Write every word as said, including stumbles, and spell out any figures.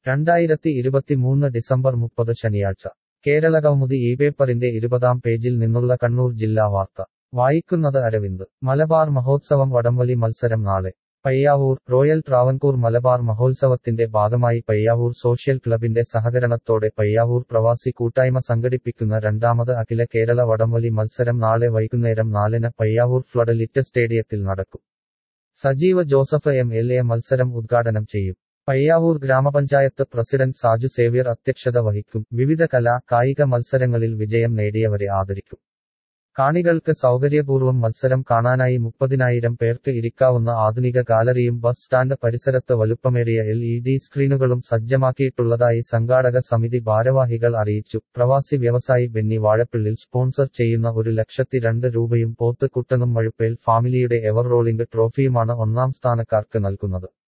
രണ്ടായിരത്തി ഇരുപത്തിമൂന്ന് ഡിസംബർ മുപ്പത് ശനിയാഴ്ച കേരളകൗമുദി ഈ പേപ്പറിന്റെ ഇരുപതാം പേജിൽ നിന്നുള്ള കണ്ണൂർ ജില്ലാ വാർത്ത വായിക്കുന്നത് അരവിന്ദ് മലബാർ മഹോത്സവം വടംവലി മത്സരം നാളെ പയ്യാവൂർ റോയൽ ട്രാവൻകൂർ മലബാർ മഹോത്സവത്തിന്റെ ഭാഗമായി പയ്യാവൂർ സോഷ്യൽ ക്ലബിന്റെ സഹകരണത്തോടെ പയ്യാവൂർ പ്രവാസി കൂട്ടായ്മ സംഘടിപ്പിക്കുന്ന രണ്ടാമത് അഖില കേരള വടംവലി മത്സരം നാളെ വൈകുന്നേരം നാലിന് പയ്യാവൂർ ഫ്ലഡ് ലിറ്റ് സ്റ്റേഡിയത്തിൽ നടക്കും. സജീവ ജോസഫ് എം എൽ എ മത്സരം ഉദ്ഘാടനം ചെയ്യും. പയ്യാവൂർ ഗ്രാമപഞ്ചായത്ത് പ്രസിഡന്റ് സാജു സേവ്യർ അധ്യക്ഷത വഹിക്കും. വിവിധ കലാ കായിക മത്സരങ്ങളിൽ വിജയം നേടിയവരെ ആദരിക്കും. കാണികൾക്ക് സൗകര്യപൂർവ്വം മത്സരം കാണാനായി മുപ്പതിനായിരം പേർക്ക് ഇരിക്കാവുന്ന ആധുനിക ഗാലറിയും ബസ് സ്റ്റാൻഡ് പരിസരത്ത് വലുപ്പമേറിയ എൽ ഇ ഡി സ്ക്രീനുകളും സജ്ജമാക്കിയിട്ടുള്ളതായി സംഘാടക സമിതി ഭാരവാഹികൾ അറിയിച്ചു. പ്രവാസി വ്യവസായി ബെന്നി വാഴപ്പിള്ളിൽ സ്പോൺസർ ചെയ്യുന്ന ഒരു ലക്ഷത്തി രണ്ട് രൂപയും പോത്ത് കുട്ടനും മഴുപ്പേൽ ഫാമിലിയുടെ എവർ റോളിംഗ് ട്രോഫിയുമാണ് ഒന്നാം സ്ഥാനക്കാർക്ക് നൽകുന്നത്.